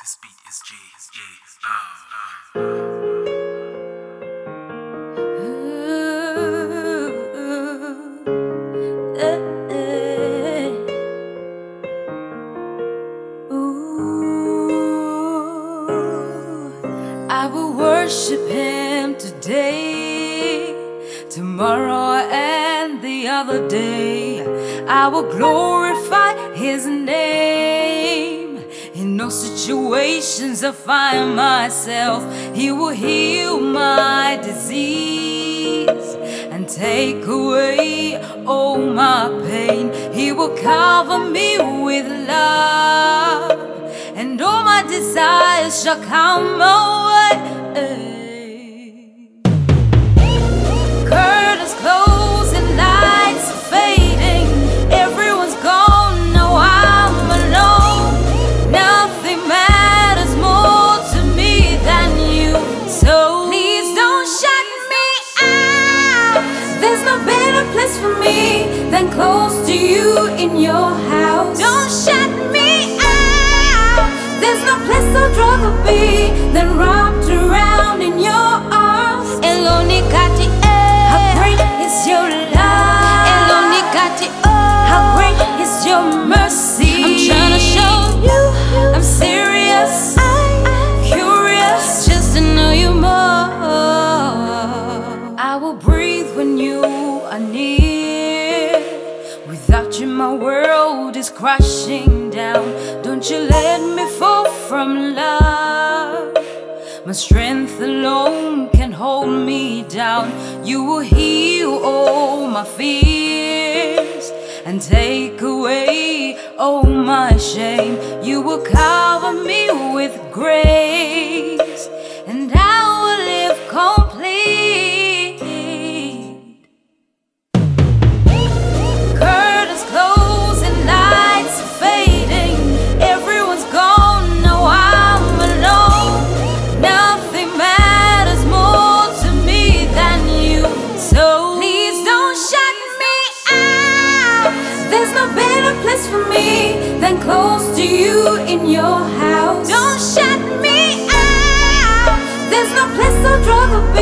This beat is G. I will worship Him today, tomorrow and the other day. I will glorify His name. In all situations I find myself, He will heal my disease and take away all my pain. He will cover me with love, and all my desires shall come my way. Curtains close and lights are fading. Everyone's gone, now I'm alone. Nothing matters more to me than you. So please don't shut me out. There's no better place for me than close to you in your house. Don't shut me out. There's no place I'd rather be than wrapped around in your arms. Elonikati, how great is your love? Elonikati, how great is your mercy? I'm trying to show you I'm serious, curious, just to know you more. I will breathe when you are near. Without you my world is crashing down. Don't you let me fall from love. My strength alone can hold me down. You will heal all my fears and take away all my shame. You will cover me with grace, and I will live complete. Curtains close and lights are fading. Everyone's gone, now I'm alone. Nothing matters more to me than you. So please don't shut me out. There's no better place for me than close to you in your house. Don't shut me out. There's no place I'd rather be